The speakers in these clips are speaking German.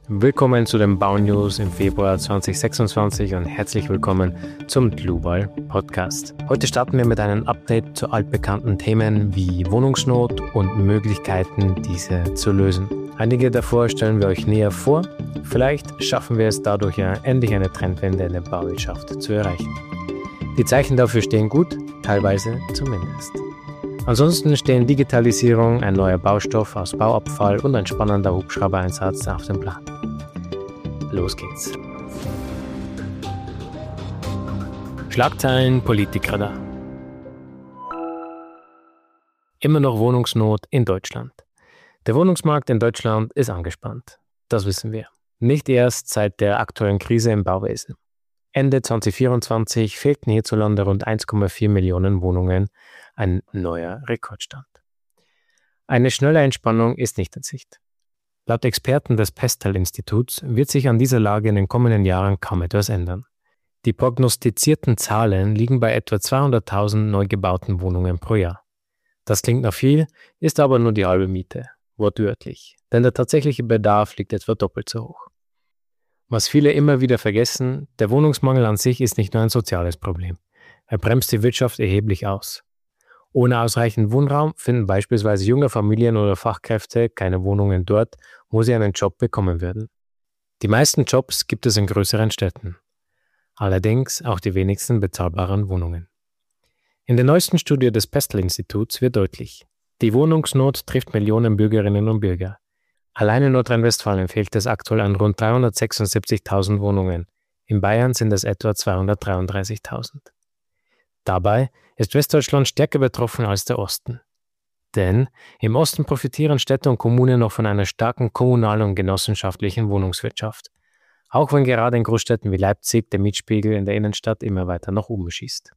Willkommen zu den Baunews im Februar 2026 und herzlich willkommen zum Global Podcast. Heute starten wir mit einem Update zu altbekannten Themen wie Wohnungsnot und Möglichkeiten, diese zu lösen. Einige davor stellen wir euch näher vor. Vielleicht schaffen wir es dadurch ja endlich eine Trendwende in der Bauwirtschaft zu erreichen. Die Zeichen dafür stehen gut, teilweise zumindest. Ansonsten stehen Digitalisierung, ein neuer Baustoff aus Bauabfall und ein spannender Hubschrauber-Einsatz auf dem Plan. Los geht's. Schlagzeilen Politikradar. Immer noch Wohnungsnot in Deutschland. Der Wohnungsmarkt in Deutschland ist angespannt. Das wissen wir. Nicht erst seit der aktuellen Krise im Bauwesen. Ende 2024 fehlten hierzulande rund 1,4 Millionen Wohnungen, ein neuer Rekordstand. Eine schnelle Entspannung ist nicht in Sicht. Laut Experten des Pestel-Instituts wird sich an dieser Lage in den kommenden Jahren kaum etwas ändern. Die prognostizierten Zahlen liegen bei etwa 200.000 neu gebauten Wohnungen pro Jahr. Das klingt nach viel, ist aber nur die halbe Miete, wortwörtlich, denn der tatsächliche Bedarf liegt etwa doppelt so hoch. Was viele immer wieder vergessen, der Wohnungsmangel an sich ist nicht nur ein soziales Problem. Er bremst die Wirtschaft erheblich aus. Ohne ausreichend Wohnraum finden beispielsweise junge Familien oder Fachkräfte keine Wohnungen dort, wo sie einen Job bekommen würden. Die meisten Jobs gibt es in größeren Städten. Allerdings auch die wenigsten bezahlbaren Wohnungen. In der neuesten Studie des Pestel-Instituts wird deutlich, die Wohnungsnot trifft Millionen Bürgerinnen und Bürger. Allein in Nordrhein-Westfalen fehlt es aktuell an rund 376.000 Wohnungen. In Bayern sind es etwa 233.000. Dabei ist Westdeutschland stärker betroffen als der Osten. Denn im Osten profitieren Städte und Kommunen noch von einer starken kommunalen und genossenschaftlichen Wohnungswirtschaft. Auch wenn gerade in Großstädten wie Leipzig der Mietspiegel in der Innenstadt immer weiter nach oben schießt.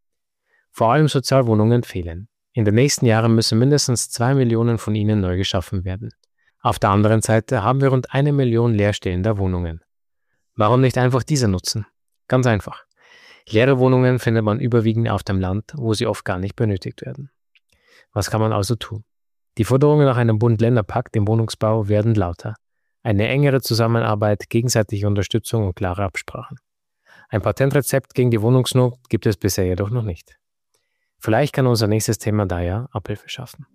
Vor allem Sozialwohnungen fehlen. In den nächsten Jahren müssen mindestens 2 Millionen von ihnen neu geschaffen werden. Auf der anderen Seite haben wir rund 1 Million leerstehender Wohnungen. Warum nicht einfach diese nutzen? Ganz einfach. Leere Wohnungen findet man überwiegend auf dem Land, wo sie oft gar nicht benötigt werden. Was kann man also tun? Die Forderungen nach einem Bund-Länder-Pakt im Wohnungsbau werden lauter. Eine engere Zusammenarbeit, gegenseitige Unterstützung und klare Absprachen. Ein Patentrezept gegen die Wohnungsnot gibt es bisher jedoch noch nicht. Vielleicht kann unser nächstes Thema da ja Abhilfe schaffen.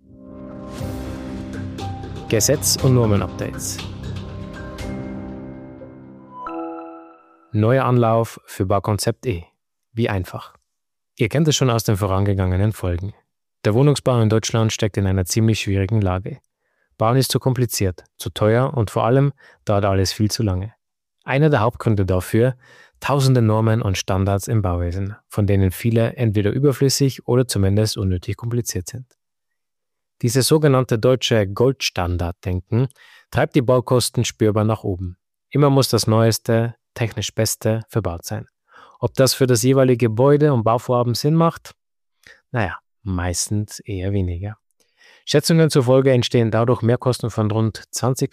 Gesetz- und Normen-Updates. Neuer Anlauf für Baukonzept E. Wie einfach. Ihr kennt es schon aus den vorangegangenen Folgen. Der Wohnungsbau in Deutschland steckt in einer ziemlich schwierigen Lage. Bauen ist zu kompliziert, zu teuer und vor allem dauert alles viel zu lange. Einer der Hauptgründe dafür: tausende Normen und Standards im Bauwesen, von denen viele entweder überflüssig oder zumindest unnötig kompliziert sind. Dieses sogenannte deutsche Goldstandarddenken treibt die Baukosten spürbar nach oben. Immer muss das Neueste, technisch Beste verbaut sein. Ob das für das jeweilige Gebäude und Bauvorhaben Sinn macht? Naja, meistens eher weniger. Schätzungen zufolge entstehen dadurch Mehrkosten von rund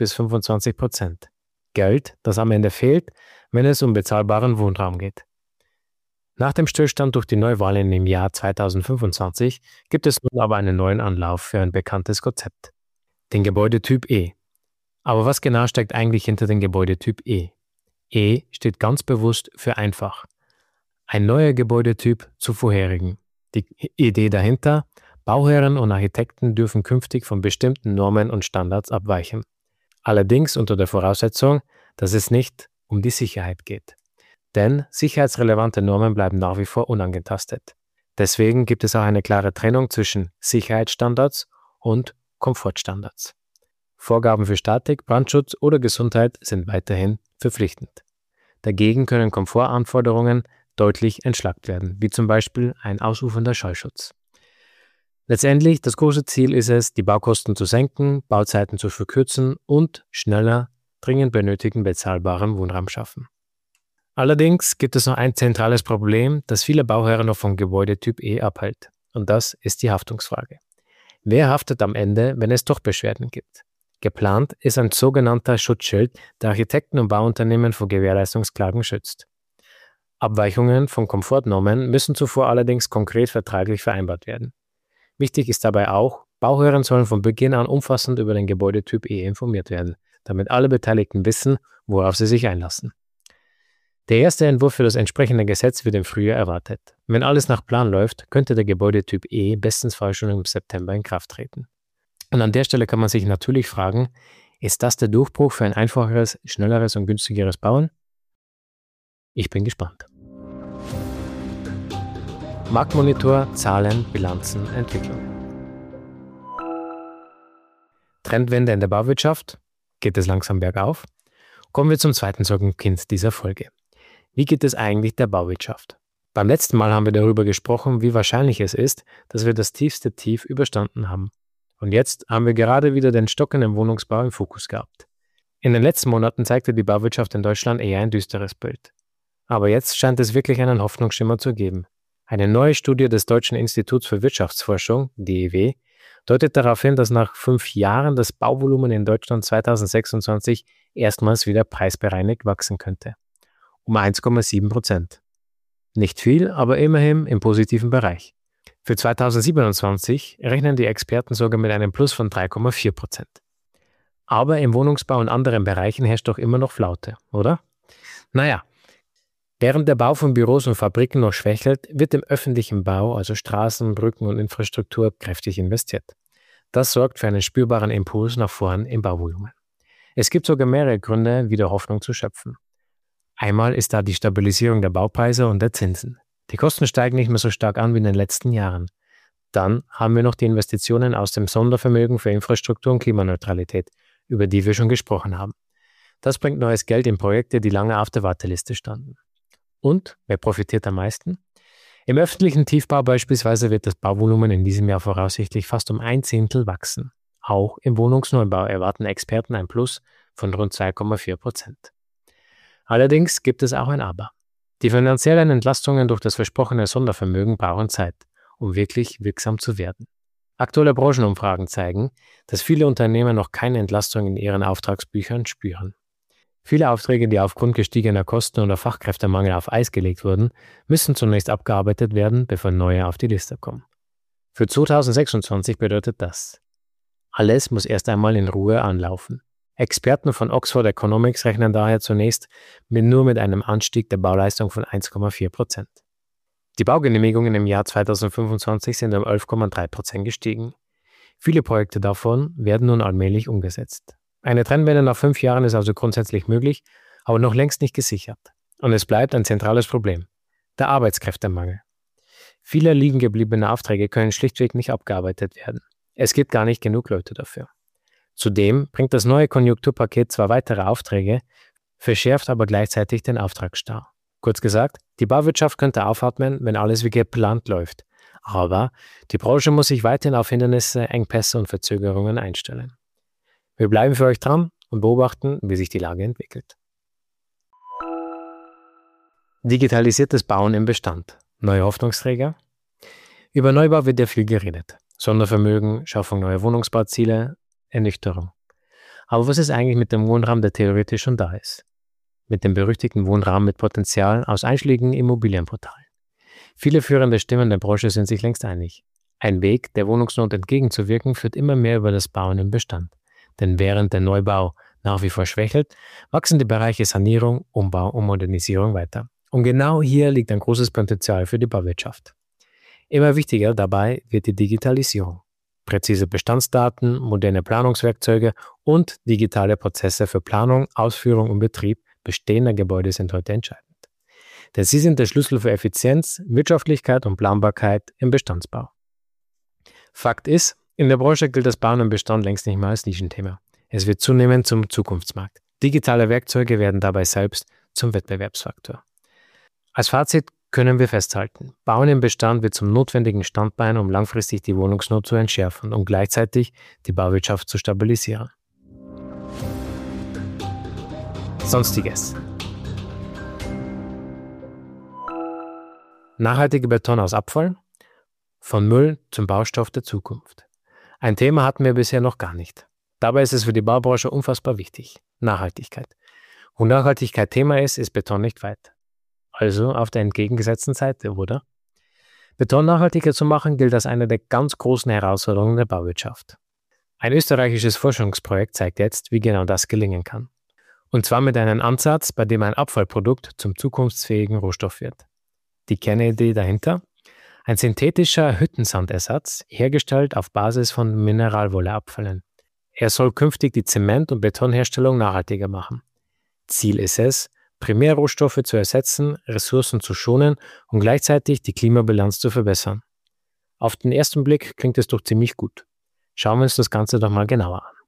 20-25%. Geld, das am Ende fehlt, wenn es um bezahlbaren Wohnraum geht. Nach dem Stillstand durch die Neuwahlen im Jahr 2025 gibt es nun aber einen neuen Anlauf für ein bekanntes Konzept. Den Gebäudetyp E. Aber was genau steckt eigentlich hinter dem Gebäudetyp E? E steht ganz bewusst für einfach. Ein neuer Gebäudetyp zu vorherigen. Die Idee dahinter: Bauherren und Architekten dürfen künftig von bestimmten Normen und Standards abweichen. Allerdings unter der Voraussetzung, dass es nicht um die Sicherheit geht. Denn sicherheitsrelevante Normen bleiben nach wie vor unangetastet. Deswegen gibt es auch eine klare Trennung zwischen Sicherheitsstandards und Komfortstandards. Vorgaben für Statik, Brandschutz oder Gesundheit sind weiterhin verpflichtend. Dagegen können Komfortanforderungen deutlich entschlackt werden, wie zum Beispiel ein ausufernder Schallschutz. Letztendlich, das große Ziel ist es, die Baukosten zu senken, Bauzeiten zu verkürzen und schneller dringend benötigten bezahlbaren Wohnraum schaffen. Allerdings gibt es noch ein zentrales Problem, das viele Bauherren noch vom Gebäudetyp E abhält. Und das ist die Haftungsfrage. Wer haftet am Ende, wenn es doch Beschwerden gibt? Geplant ist ein sogenannter Schutzschild, der Architekten und Bauunternehmen vor Gewährleistungsklagen schützt. Abweichungen von Komfortnormen müssen zuvor allerdings konkret vertraglich vereinbart werden. Wichtig ist dabei auch, Bauherren sollen von Beginn an umfassend über den Gebäudetyp E informiert werden. damit alle Beteiligten wissen, worauf sie sich einlassen. Der erste Entwurf für das entsprechende Gesetz wird im Frühjahr erwartet. Wenn alles nach Plan läuft, könnte der Gebäudetyp E bestensfalls schon im September in Kraft treten. Und an der Stelle kann man sich natürlich fragen, ist das der Durchbruch für ein einfacheres, schnelleres und günstigeres Bauen? Ich bin gespannt. Marktmonitor, Zahlen, Bilanzen, Entwicklung. Trendwende in der Bauwirtschaft? Geht es langsam bergauf? Kommen wir zum zweiten Sorgenkind dieser Folge. Wie geht es eigentlich der Bauwirtschaft? Beim letzten Mal haben wir darüber gesprochen, wie wahrscheinlich es ist, dass wir das tiefste Tief überstanden haben. Und jetzt haben wir gerade wieder den stockenden Wohnungsbau im Fokus gehabt. In den letzten Monaten zeigte die Bauwirtschaft in Deutschland eher ein düsteres Bild. Aber jetzt scheint es wirklich einen Hoffnungsschimmer zu geben. Eine neue Studie des Deutschen Instituts für Wirtschaftsforschung, DIW, deutet darauf hin, dass nach 5 Jahren das Bauvolumen in Deutschland 2026 erstmals wieder preisbereinigt wachsen könnte. Um 1,7%. Nicht viel, aber immerhin im positiven Bereich. Für 2027 rechnen die Experten sogar mit einem Plus von 3,4%. Aber im Wohnungsbau und anderen Bereichen herrscht doch immer noch Flaute, oder? Naja, während der Bau von Büros und Fabriken noch schwächelt, wird im öffentlichen Bau, also Straßen, Brücken und Infrastruktur, kräftig investiert. Das sorgt für einen spürbaren Impuls nach vorn im Bauvolumen. Es gibt sogar mehrere Gründe, wieder Hoffnung zu schöpfen. Einmal ist da die Stabilisierung der Baupreise und der Zinsen. Die Kosten steigen nicht mehr so stark an wie in den letzten Jahren. Dann haben wir noch die Investitionen aus dem Sondervermögen für Infrastruktur und Klimaneutralität, über die wir schon gesprochen haben. Das bringt neues Geld in Projekte, die lange auf der Warteliste standen. Und wer profitiert am meisten? Im öffentlichen Tiefbau beispielsweise wird das Bauvolumen in diesem Jahr voraussichtlich fast um 1/10 wachsen. Auch im Wohnungsneubau erwarten Experten ein Plus von rund 2,4%. Allerdings gibt es auch ein Aber. Die finanziellen Entlastungen durch das versprochene Sondervermögen brauchen Zeit, um wirklich wirksam zu werden. Aktuelle Branchenumfragen zeigen, dass viele Unternehmen noch keine Entlastung in ihren Auftragsbüchern spüren. Viele Aufträge, die aufgrund gestiegener Kosten oder Fachkräftemangel auf Eis gelegt wurden, müssen zunächst abgearbeitet werden, bevor neue auf die Liste kommen. Für 2026 bedeutet das: alles muss erst einmal in Ruhe anlaufen. Experten von Oxford Economics rechnen daher zunächst nur mit einem Anstieg der Bauleistung von 1,4%. Die Baugenehmigungen im Jahr 2025 sind um 11,3% gestiegen. Viele Projekte davon werden nun allmählich umgesetzt. Eine Trendwende nach 5 Jahren ist also grundsätzlich möglich, aber noch längst nicht gesichert. Und es bleibt ein zentrales Problem: der Arbeitskräftemangel. Viele liegen gebliebene Aufträge können schlichtweg nicht abgearbeitet werden. Es gibt gar nicht genug Leute dafür. Zudem bringt das neue Konjunkturpaket zwar weitere Aufträge, verschärft aber gleichzeitig den Auftragsstau. Kurz gesagt, die Bauwirtschaft könnte aufatmen, wenn alles wie geplant läuft. Aber die Branche muss sich weiterhin auf Hindernisse, Engpässe und Verzögerungen einstellen. Wir bleiben für euch dran und beobachten, wie sich die Lage entwickelt. Digitalisiertes Bauen im Bestand. Neue Hoffnungsträger? Über Neubau wird ja viel geredet. Sondervermögen, Schaffung neuer Wohnungsbauziele, Ernüchterung. Aber was ist eigentlich mit dem Wohnraum, der theoretisch schon da ist? Mit dem berüchtigten Wohnraum mit Potenzial aus einschlägigen Immobilienportalen. Viele führende Stimmen der Branche sind sich längst einig. Ein Weg, der Wohnungsnot entgegenzuwirken, führt immer mehr über das Bauen im Bestand. Denn während der Neubau nach wie vor schwächelt, wachsen die Bereiche Sanierung, Umbau und Modernisierung weiter. Und genau hier liegt ein großes Potenzial für die Bauwirtschaft. Immer wichtiger dabei wird die Digitalisierung. Präzise Bestandsdaten, moderne Planungswerkzeuge und digitale Prozesse für Planung, Ausführung und Betrieb bestehender Gebäude sind heute entscheidend. Denn sie sind der Schlüssel für Effizienz, Wirtschaftlichkeit und Planbarkeit im Bestandsbau. Fakt ist, in der Branche gilt das Bauen im Bestand längst nicht mehr als Nischenthema. Es wird zunehmend zum Zukunftsmarkt. Digitale Werkzeuge werden dabei selbst zum Wettbewerbsfaktor. Als Fazit können wir festhalten: Bauen im Bestand wird zum notwendigen Standbein, um langfristig die Wohnungsnot zu entschärfen und gleichzeitig die Bauwirtschaft zu stabilisieren. Sonstiges. Nachhaltiger Beton aus Abfall? Von Müll zum Baustoff der Zukunft. Ein Thema hatten wir bisher noch gar nicht. Dabei ist es für die Baubranche unfassbar wichtig: Nachhaltigkeit. Wo Nachhaltigkeit Thema ist Beton nicht weit. Also auf der entgegengesetzten Seite, oder? Beton nachhaltiger zu machen, gilt als eine der ganz großen Herausforderungen der Bauwirtschaft. Ein österreichisches Forschungsprojekt zeigt jetzt, wie genau das gelingen kann. Und zwar mit einem Ansatz, bei dem ein Abfallprodukt zum zukunftsfähigen Rohstoff wird. Die Kernidee dahinter? Ein synthetischer Hüttensandersatz, hergestellt auf Basis von Mineralwolleabfällen. Er soll künftig die Zement- und Betonherstellung nachhaltiger machen. Ziel ist es, Primärrohstoffe zu ersetzen, Ressourcen zu schonen und gleichzeitig die Klimabilanz zu verbessern. Auf den ersten Blick klingt es doch ziemlich gut. Schauen wir uns das Ganze doch mal genauer an.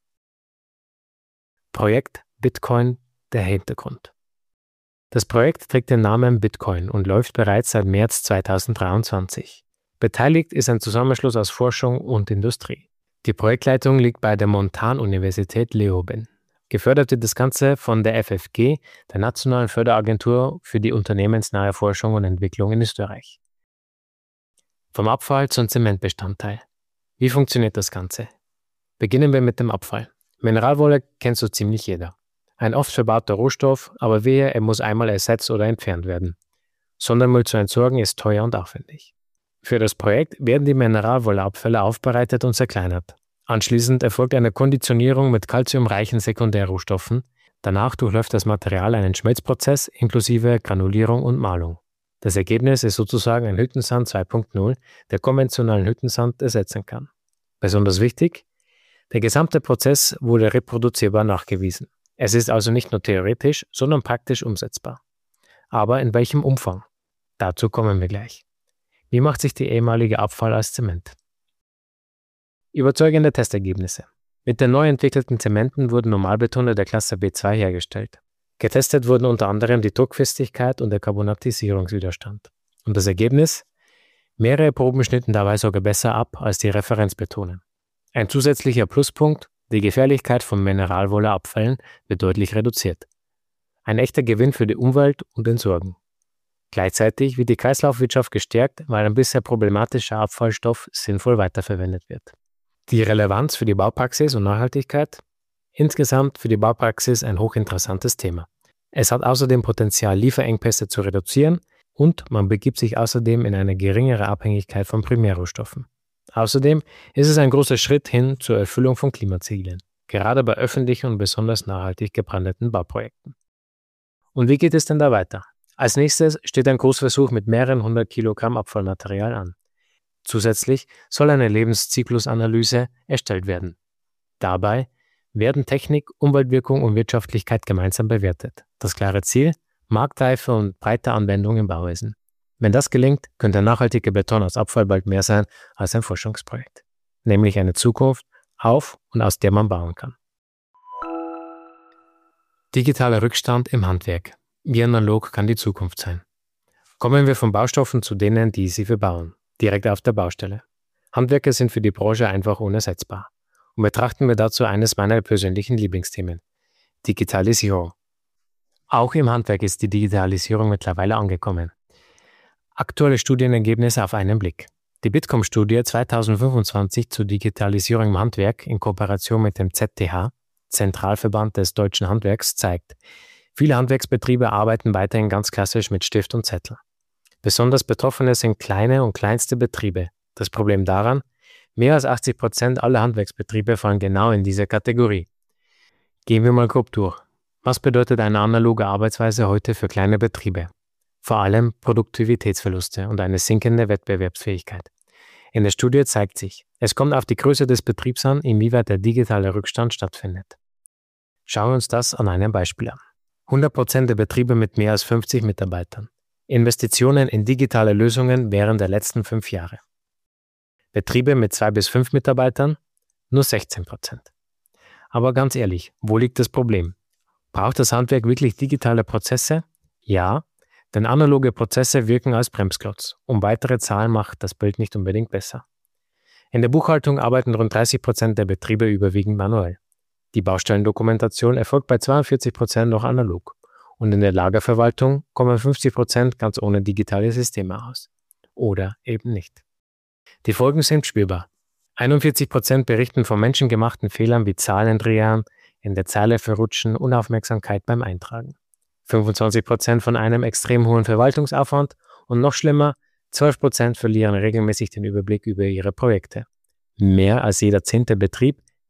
Projekt Bitcoin, der Hintergrund. Das Projekt trägt den Namen Bitcoin und läuft bereits seit März 2023. Beteiligt ist ein Zusammenschluss aus Forschung und Industrie. Die Projektleitung liegt bei der Montanuniversität Leoben. Gefördert wird das Ganze von der FFG, der Nationalen Förderagentur für die unternehmensnahe Forschung und Entwicklung in Österreich. Vom Abfall zum Zementbestandteil. Wie funktioniert das Ganze? Beginnen wir mit dem Abfall. Mineralwolle kennt so ziemlich jeder. Ein oft verbauter Rohstoff, aber wehe, er muss einmal ersetzt oder entfernt werden. Sondermüll zu entsorgen ist teuer und aufwendig. Für das Projekt werden die Mineralwolleabfälle aufbereitet und zerkleinert. Anschließend erfolgt eine Konditionierung mit calciumreichen Sekundärrohstoffen. Danach durchläuft das Material einen Schmelzprozess inklusive Granulierung und Mahlung. Das Ergebnis ist sozusagen ein Hüttensand 2.0, der konventionellen Hüttensand ersetzen kann. Besonders wichtig: der gesamte Prozess wurde reproduzierbar nachgewiesen. Es ist also nicht nur theoretisch, sondern praktisch umsetzbar. Aber in welchem Umfang? Dazu kommen wir gleich. Wie macht sich die ehemalige Abfall als Zement? Überzeugende Testergebnisse. Mit den neu entwickelten Zementen wurden Normalbetone der Klasse B2 hergestellt. Getestet wurden unter anderem die Druckfestigkeit und der Carbonatisierungswiderstand. Und das Ergebnis? Mehrere Proben schnitten dabei sogar besser ab als die Referenzbetone. Ein zusätzlicher Pluspunkt: die Gefährlichkeit von Mineralwolleabfällen wird deutlich reduziert. Ein echter Gewinn für die Umwelt und Entsorgung. Gleichzeitig wird die Kreislaufwirtschaft gestärkt, weil ein bisher problematischer Abfallstoff sinnvoll weiterverwendet wird. Die Relevanz für die Baupraxis und Nachhaltigkeit? Insgesamt für die Baupraxis ein hochinteressantes Thema. Es hat außerdem Potenzial, Lieferengpässe zu reduzieren, und man begibt sich außerdem in eine geringere Abhängigkeit von Primärrohstoffen. Außerdem ist es ein großer Schritt hin zur Erfüllung von Klimazielen, gerade bei öffentlichen und besonders nachhaltig gebrandeten Bauprojekten. Und wie geht es denn da weiter? Als nächstes steht ein Großversuch mit mehreren 100 Kilogramm Abfallmaterial an. Zusätzlich soll eine Lebenszyklusanalyse erstellt werden. Dabei werden Technik, Umweltwirkung und Wirtschaftlichkeit gemeinsam bewertet. Das klare Ziel: Marktreife und breite Anwendung im Bauwesen. Wenn das gelingt, könnte nachhaltiger Beton aus Abfall bald mehr sein als ein Forschungsprojekt. Nämlich eine Zukunft, auf und aus der man bauen kann. Digitaler Rückstand im Handwerk. Wie analog kann die Zukunft sein? Kommen wir von Baustoffen zu denen, die sie verbauen, direkt auf der Baustelle. Handwerker sind für die Branche einfach unersetzbar. Und betrachten wir dazu eines meiner persönlichen Lieblingsthemen: Digitalisierung. Auch im Handwerk ist die Digitalisierung mittlerweile angekommen. Aktuelle Studienergebnisse auf einen Blick. Die Bitkom-Studie 2025 zur Digitalisierung im Handwerk in Kooperation mit dem ZTH, Zentralverband des Deutschen Handwerks, zeigt: Viele Handwerksbetriebe arbeiten weiterhin ganz klassisch mit Stift und Zettel. Besonders Betroffene sind kleine und kleinste Betriebe. Das Problem daran: mehr als 80% aller Handwerksbetriebe fallen genau in diese Kategorie. Gehen wir mal grob durch. Was bedeutet eine analoge Arbeitsweise heute für kleine Betriebe? Vor allem Produktivitätsverluste und eine sinkende Wettbewerbsfähigkeit. In der Studie zeigt sich: es kommt auf die Größe des Betriebs an, inwieweit der digitale Rückstand stattfindet. Schauen wir uns das an einem Beispiel an. 100% der Betriebe mit mehr als 50 Mitarbeitern. Investitionen in digitale Lösungen während der letzten 5 Jahre. Betriebe mit 2 bis 5 Mitarbeitern? Nur 16%. Aber ganz ehrlich, wo liegt das Problem? Braucht das Handwerk wirklich digitale Prozesse? Ja, denn analoge Prozesse wirken als Bremsklotz. Um weitere Zahlen macht das Bild nicht unbedingt besser. In der Buchhaltung arbeiten rund 30% der Betriebe überwiegend manuell. Die Baustellendokumentation erfolgt bei 42% noch analog. Und in der Lagerverwaltung kommen 50% ganz ohne digitale Systeme aus. Oder eben nicht. Die Folgen sind spürbar. 41% berichten von menschengemachten Fehlern wie Zahlendrehern, in der Zeile verrutschen, Unaufmerksamkeit beim Eintragen. 25% von einem extrem hohen Verwaltungsaufwand und noch schlimmer, 12% verlieren regelmäßig den Überblick über ihre Projekte. Mehr als jeder 10. Betrieb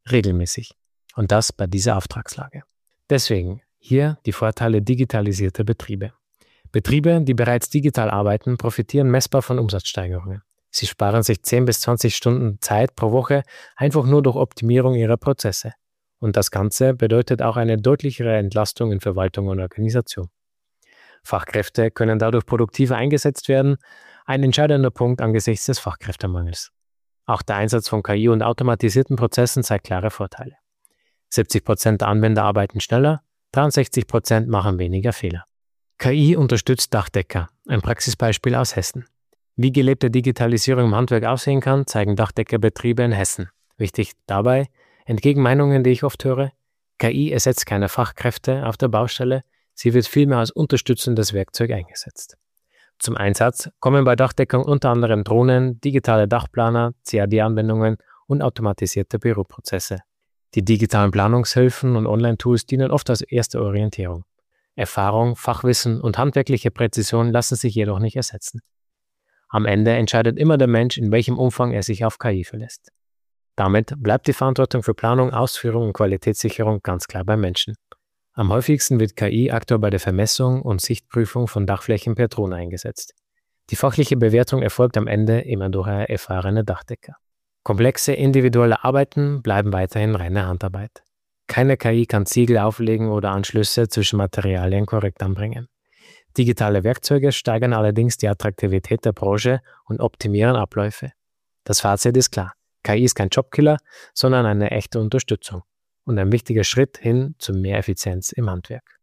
regelmäßig. Und das bei dieser Auftragslage. Deswegen hier die Vorteile digitalisierter Betriebe. Betriebe, die bereits digital arbeiten, profitieren messbar von Umsatzsteigerungen. Sie sparen sich 10 bis 20 Stunden Zeit pro Woche einfach nur durch Optimierung ihrer Prozesse. Und das Ganze bedeutet auch eine deutlichere Entlastung in Verwaltung und Organisation. Fachkräfte können dadurch produktiver eingesetzt werden, ein entscheidender Punkt angesichts des Fachkräftemangels. Auch der Einsatz von KI und automatisierten Prozessen zeigt klare Vorteile. 70% der Anwender arbeiten schneller, 63% machen weniger Fehler. KI unterstützt Dachdecker, ein Praxisbeispiel aus Hessen. Wie gelebte Digitalisierung im Handwerk aussehen kann, zeigen Dachdeckerbetriebe in Hessen. Wichtig dabei, entgegen Meinungen, die ich oft höre, KI ersetzt keine Fachkräfte auf der Baustelle, sie wird vielmehr als unterstützendes Werkzeug eingesetzt. Zum Einsatz kommen bei Dachdeckern unter anderem Drohnen, digitale Dachplaner, CAD-Anwendungen und automatisierte Büroprozesse. Die digitalen Planungshilfen und Online-Tools dienen oft als erste Orientierung. Erfahrung, Fachwissen und handwerkliche Präzision lassen sich jedoch nicht ersetzen. Am Ende entscheidet immer der Mensch, in welchem Umfang er sich auf KI verlässt. Damit bleibt die Verantwortung für Planung, Ausführung und Qualitätssicherung ganz klar beim Menschen. Am häufigsten wird KI aktuell bei der Vermessung und Sichtprüfung von Dachflächen per Drohne eingesetzt. Die fachliche Bewertung erfolgt am Ende immer durch erfahrene Dachdecker. Komplexe individuelle Arbeiten bleiben weiterhin reine Handarbeit. Keine KI kann Ziegel auflegen oder Anschlüsse zwischen Materialien korrekt anbringen. Digitale Werkzeuge steigern allerdings die Attraktivität der Branche und optimieren Abläufe. Das Fazit ist klar: KI ist kein Jobkiller, sondern eine echte Unterstützung und ein wichtiger Schritt hin zu mehr Effizienz im Handwerk.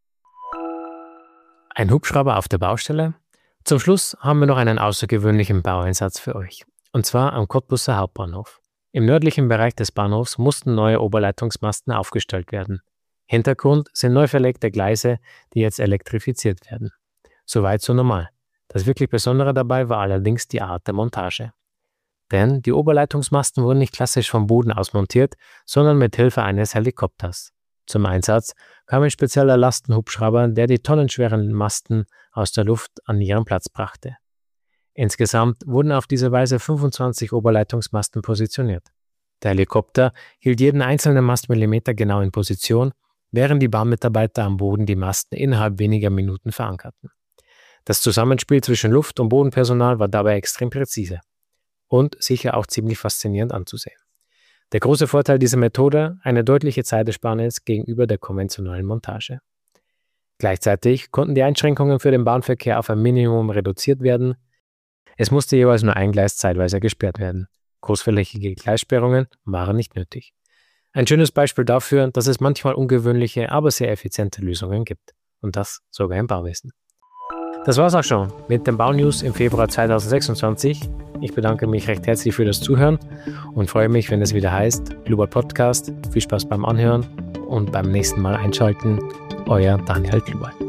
Ein Hubschrauber auf der Baustelle? Zum Schluss haben wir noch einen außergewöhnlichen Baueinsatz für euch, und zwar am Cottbuser Hauptbahnhof. Im nördlichen Bereich des Bahnhofs mussten neue Oberleitungsmasten aufgestellt werden. Hintergrund sind neu verlegte Gleise, die jetzt elektrifiziert werden. Soweit so normal. Das wirklich Besondere dabei war allerdings die Art der Montage. Denn die Oberleitungsmasten wurden nicht klassisch vom Boden aus montiert, sondern mit Hilfe eines Helikopters. Zum Einsatz kam ein spezieller Lastenhubschrauber, der die tonnenschweren Masten aus der Luft an ihren Platz brachte. Insgesamt wurden auf diese Weise 25 Oberleitungsmasten positioniert. Der Helikopter hielt jeden einzelnen Mastmillimeter genau in Position, während die Bahnmitarbeiter am Boden die Masten innerhalb weniger Minuten verankerten. Das Zusammenspiel zwischen Luft- und Bodenpersonal war dabei extrem präzise und sicher auch ziemlich faszinierend anzusehen. Der große Vorteil dieser Methode: eine deutliche Zeitersparnis gegenüber der konventionellen Montage. Gleichzeitig konnten die Einschränkungen für den Bahnverkehr auf ein Minimum reduziert werden. Es musste jeweils nur ein Gleis zeitweise gesperrt werden. Großflächige Gleissperrungen waren nicht nötig. Ein schönes Beispiel dafür, dass es manchmal ungewöhnliche, aber sehr effiziente Lösungen gibt. Und das sogar im Bauwesen. Das war's auch schon mit den Baunews im Februar 2026. Ich bedanke mich recht herzlich für das Zuhören und freue mich, wenn es wieder heißt Global Podcast. Viel Spaß beim Anhören und beim nächsten Mal einschalten. Euer Daniel Global.